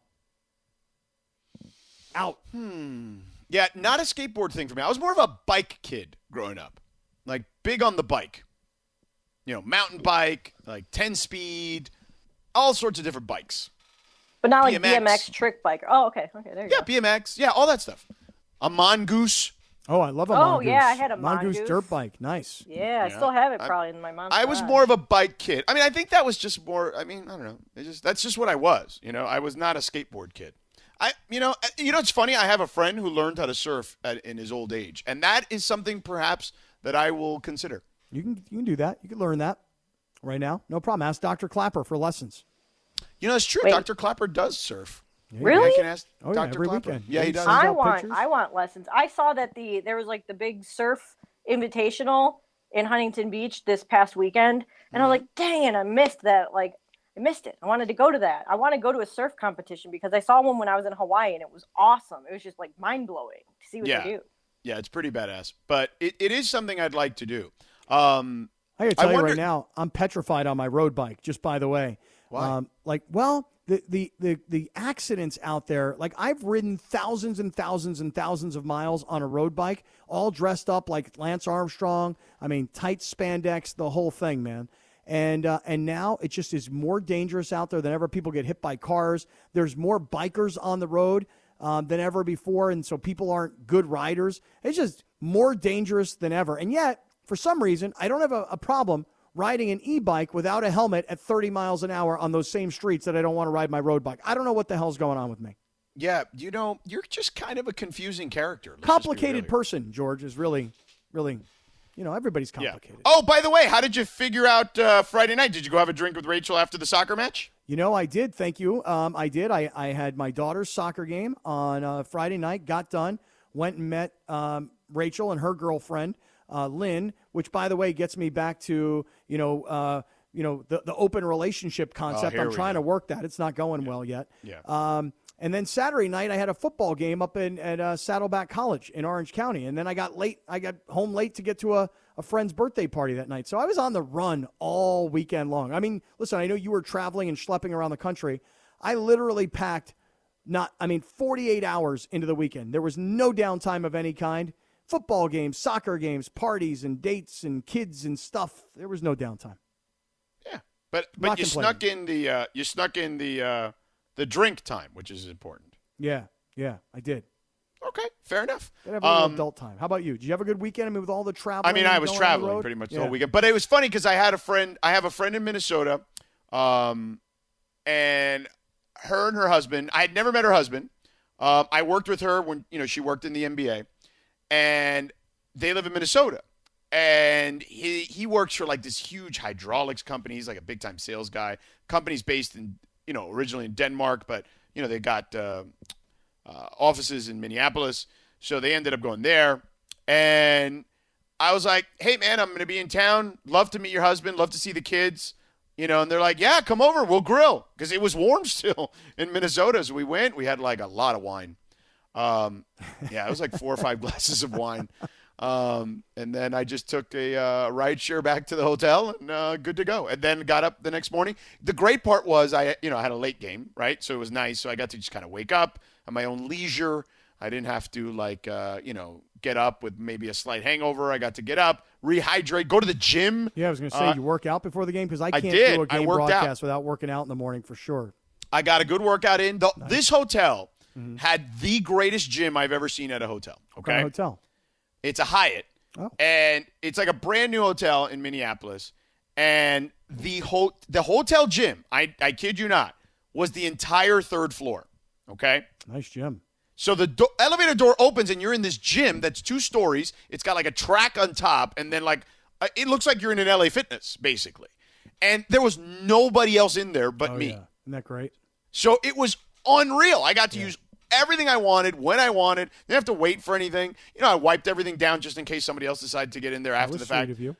Out. Yeah, not a skateboard thing for me. I was more of a bike kid growing up. Like, big on the bike. Mountain bike, like 10-speed, all sorts of different bikes. But not like BMX trick biker. Oh, okay. There you go. Yeah, BMX. Yeah, all that stuff. A Mongoose. Oh, I love a Mongoose. Oh, yeah, I had a Mongoose. Dirt bike. Nice. Yeah, I still have it probably in my mom's I was garage. more of a bike kid. I mean, I think that was just more, I don't know. That's just what I was. I was not a skateboard kid. It's funny. I have a friend who learned how to surf in his old age, and that is something perhaps that I will consider. You can do that. You can learn that right now. No problem. Ask Dr. Clapper for lessons. It's true. Wait. Dr. Clapper does surf. Yeah, really? I can ask Dr. every Clapper. weekend. Yeah, he does. I want lessons. I saw that there was like the big surf invitational in Huntington Beach this past weekend, and I was like, dang it, I missed that. Like, I missed it. I wanted to go to that. I want to go to a surf competition because I saw one when I was in Hawaii and it was awesome. It was just like mind blowing to see what they do. Yeah, it's pretty badass. But it is something I'd like to do. I gotta tell you right now, I'm petrified on my road bike. Just by the way, why? The accidents out there. Like I've ridden thousands and thousands and thousands of miles on a road bike, all dressed up like Lance Armstrong. I mean, tight spandex, the whole thing, man. And now it just is more dangerous out there than ever. People get hit by cars. There's more bikers on the road than ever before, and so people aren't good riders. It's just more dangerous than ever. And yet, for some reason, I don't have a problem riding an e-bike without a helmet at 30 miles an hour on those same streets that I don't want to ride my road bike. I don't know what the hell's going on with me. Yeah, you're just kind of a confusing character. Complicated person, George, is really, really, everybody's complicated. Yeah. Oh, by the way, how did you figure out Friday night? Did you go have a drink with Rachel after the soccer match? I did. Thank you. I did. I had my daughter's soccer game on Friday night, got done, went and met Rachel and her girlfriend, Lynn, which, by the way, gets me back to, the open relationship concept. I'm trying to work that. It's not going well yet. Yeah. And then Saturday night, I had a football game up at Saddleback College in Orange County. And then I got home late to get to a friend's birthday party that night. So I was on the run all weekend long. I mean, listen, I know you were traveling and schlepping around the country. I literally packed 48 hours into the weekend. There was no downtime of any kind. Football games, soccer games, parties and dates and kids and stuff. There was no downtime. Yeah. But you snuck in the drink time, which is important. Yeah, I did. Okay, fair enough. Gotta have a little adult time. How about you? Did you have a good weekend? I mean, with all the traveling. I mean, I was traveling pretty much the whole weekend, but it was funny because I have a friend in Minnesota, and her and her husband. I had never met her husband. I worked with her when she worked in the NBA, and they live in Minnesota. And he works for like this huge hydraulics company. He's like a big time sales guy. Company's based in originally in Denmark, but they got offices in Minneapolis, so they ended up going there. And I was like, "Hey man, I'm going to be in town. Love to meet your husband. Love to see the kids." And they're like, "Yeah, come over. We'll grill," because it was warm still in Minnesota. So we went. We had like a lot of wine. It was like 4 or 5 glasses of wine. And then I just took a ride share back to the hotel and good to go. And then got up the next morning. The great part was I had a late game, right? So it was nice. So I got to just kind of wake up at my own leisure. I didn't have to get up with maybe a slight hangover. I got to get up, rehydrate, go to the gym. Yeah, I was going to say, you work out before the game? Because I can't do a game broadcast without working out in the morning for sure. I got a good workout in. This hotel had the greatest gym I've ever seen at a hotel. Okay. What kind of hotel? It's a Hyatt, and it's like a brand new hotel in Minneapolis. And the hotel gym, I kid you not, was the entire third floor. Okay, nice gym. So the elevator door opens, and you're in this gym that's 2 stories. It's got like a track on top, and then it looks like you're in an LA Fitness basically. And there was nobody else in there but me. Yeah. Isn't that great? So it was unreal. I got to use everything I wanted, when I wanted. Didn't have to wait for anything. I wiped everything down just in case somebody else decided to get in there after the fact. Sweet of you.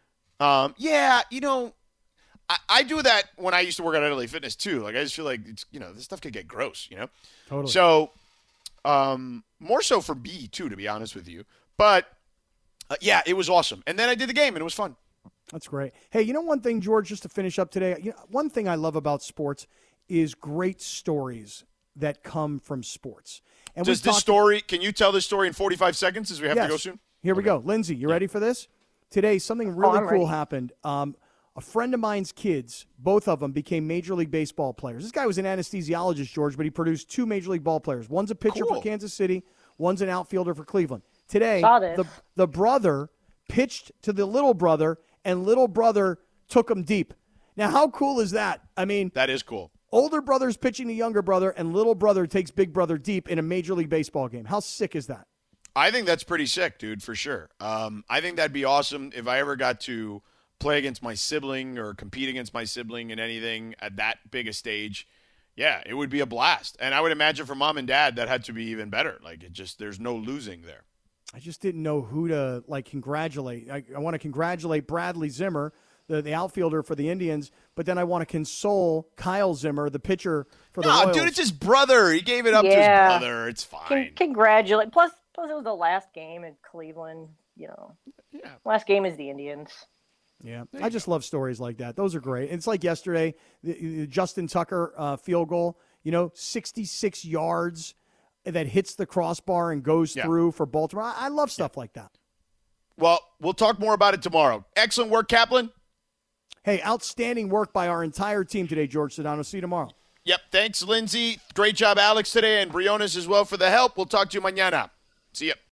I do that when I used to work at LA Fitness too. Like I just feel like it's, this stuff could get gross, Totally. So, more so for B too, to be honest with you. But it was awesome. And then I did the game and it was fun. That's great. Hey, one thing, George, just to finish up today, one thing I love about sports is great stories that come from sports. And can you tell this story in 45 seconds as we have to go soon? Here we go. Lindsay, you ready for this? Today, something really cool happened. A friend of mine's kids, both of them, became Major League Baseball players. This guy was an anesthesiologist, George, but he produced 2 Major League ball players. One's a pitcher for Kansas City. One's an outfielder for Cleveland. Today, the brother pitched to the little brother, and little brother took him deep. Now, how cool is that? I mean, that is cool. Older brother's pitching to younger brother, and little brother takes big brother deep in a Major League Baseball game. How sick is that? I think that's pretty sick, dude, for sure. I think that'd be awesome if I ever got to play against my sibling or compete against my sibling in anything at that big a stage. Yeah, it would be a blast. And I would imagine for mom and dad, that had to be even better. Like, there's no losing there. I just didn't know who to, congratulate. I want to congratulate Bradley Zimmer, the outfielder for the Indians, but then I want to console Kyle Zimmer, the pitcher for the No, Royals. dude, it's his brother. He gave it up to his brother. It's fine. Congratulate. Plus, it was the last game in Cleveland. Last game is the Indians. Yeah, I just love stories like that. Those are great. It's like yesterday, the Justin Tucker field goal, 66 yards that hits the crossbar and goes through for Baltimore. I love stuff like that. Well, we'll talk more about it tomorrow. Excellent work, Kaplan. Hey, outstanding work by our entire team today, George Sedano. See you tomorrow. Yep, thanks, Lindsay. Great job, Alex, today, and Briones as well for the help. We'll talk to you mañana. See ya.